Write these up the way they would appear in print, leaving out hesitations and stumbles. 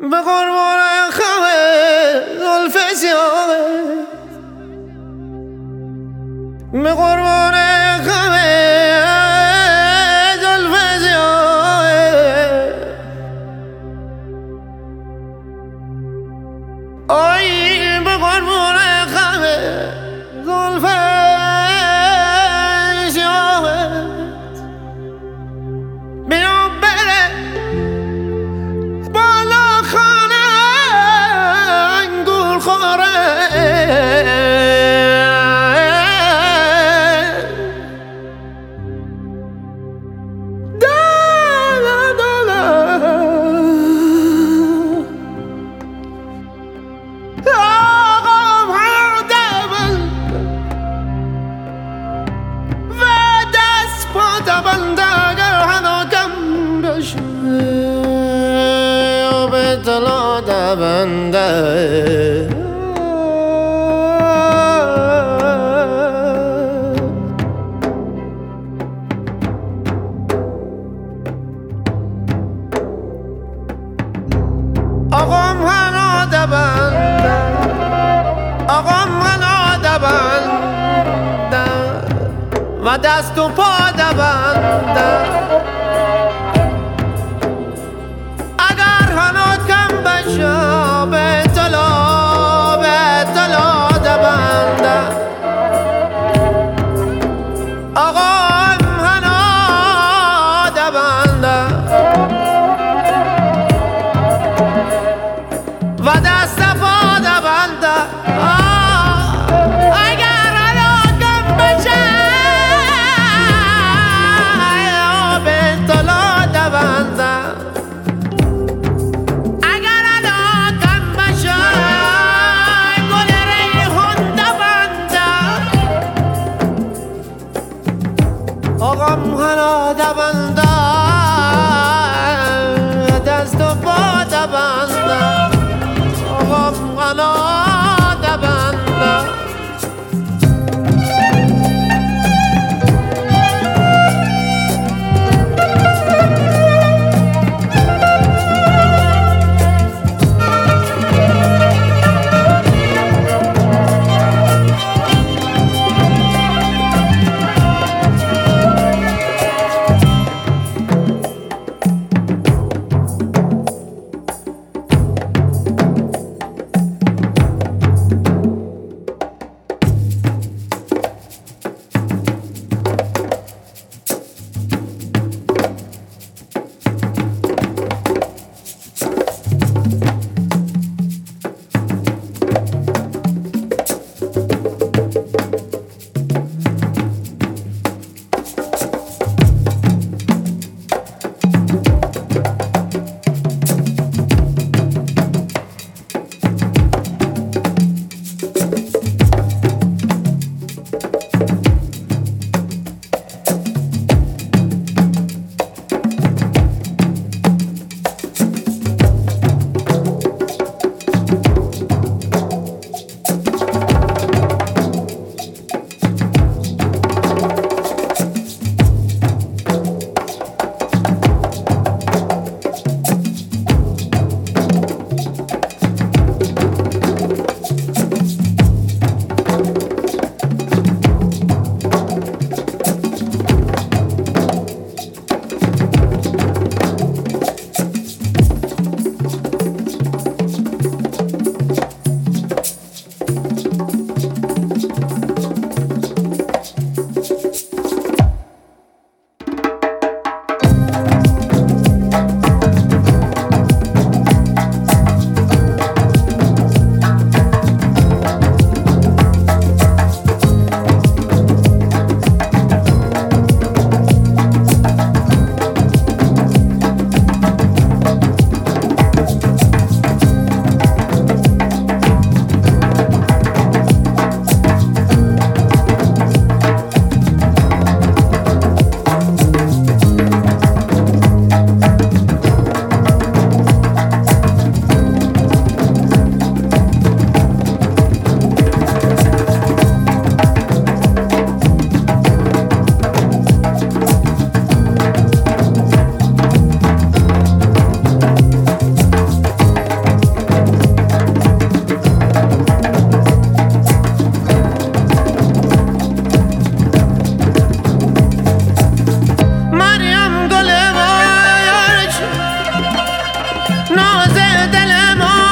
به قربان خم زلف سیاهت، به قربان خم زلف سیاهت، آی به قربان خم زلف سیاهت، بیا بره بالا خانه گل خوره، بنده آقام هنو دبنده، آقام هنو دبنده و دست و پا دبنده، به طلا دبنده آقام هنو دبنده و دست پا دبنده، اگر علاقم بشه به طلا دبنده، آقام هنو دبنده دست و پا دبنده، آقام هنو دبنده. ناز دل ما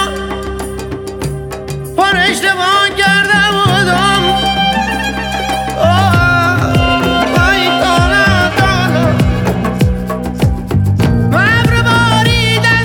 پر اشتباه کرده بودم ای دانا دانا ابر باریدن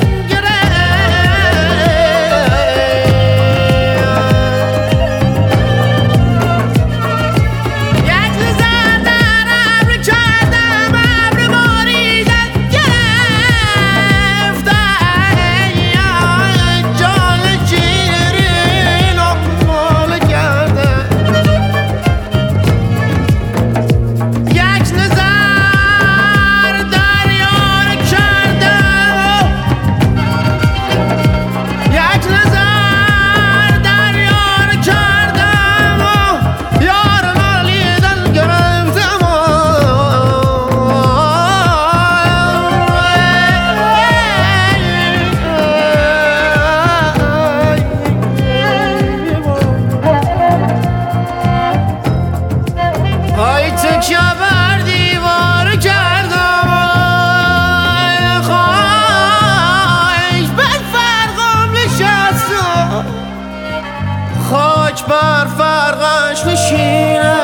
تکیه بر دیوار کردم خاک بر فرقم نشستم خاک بر فرقش نشینه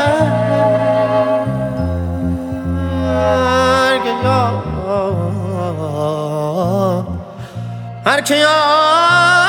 هر که یار